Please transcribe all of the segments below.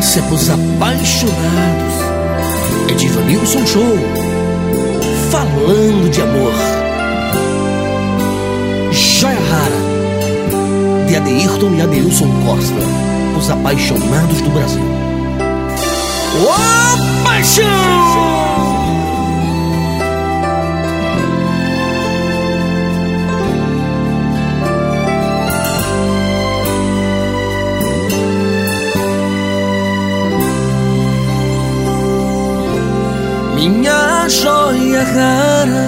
Romance é pros apaixonados. Edivanilson Show, falando de amor. Joia Rara, de Adeirton e Adeilson Costa, os apaixonados do Brasil. Ô paixão! Minha joia rara,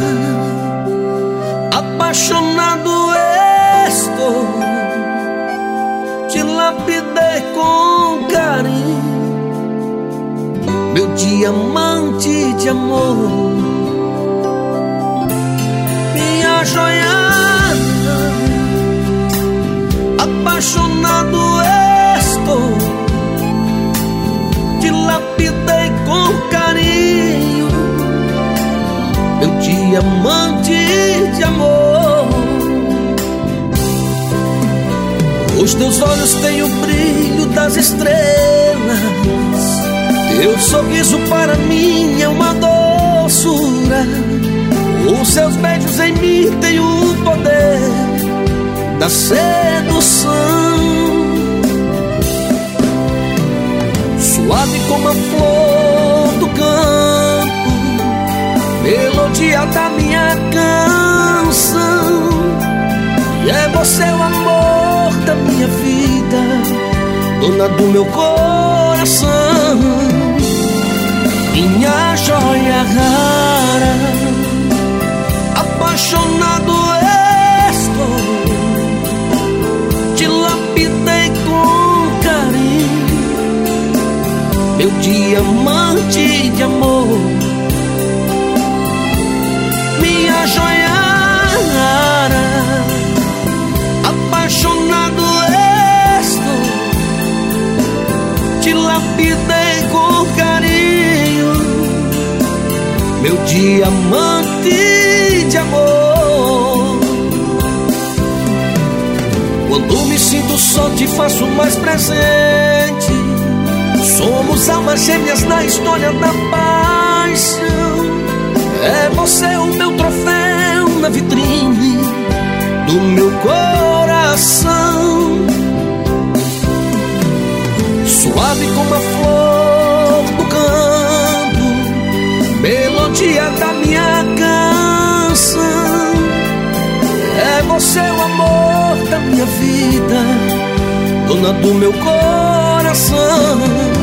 apaixonado estou, te lapidei com carinho, meu diamante de amor. Minha joia rara, apaixonado estou, te lapidei com carinho, meu diamante de amor. Os teus olhos têm o brilho das estrelas, teu sorriso para mim é uma doçura, os seus beijos em mim têm o poder da sedução. Suave como a flor do campo, melodia da minha canção, e é você o amor da minha vida, dona do meu coração. Minha joia rara, apaixonado estou, te lapidei com carinho, meu diamante de amor. Minha joia rara, apaixonado estou, te lapidei com carinho, meu diamante de amor. Quando me sinto só te faço mais presente, somos almas gêmeas na história da paixão. É você o meu troféu na vitrine do meu coração. Suave como a flor do campo, melodia da minha canção, é você o amor da minha vida, dona do meu coração.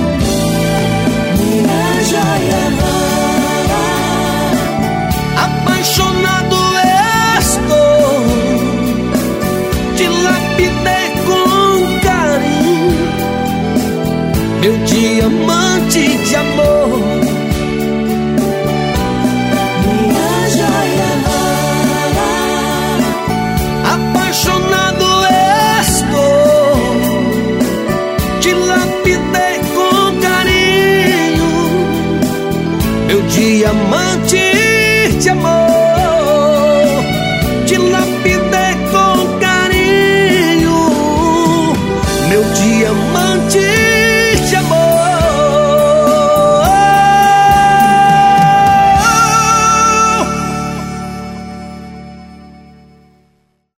Minha joia rara, apaixonado estou, te lapidei com carinho, meu diamante de amor. minha joia rara, Apaixonado estou, te lapidei com carinho, meu diamante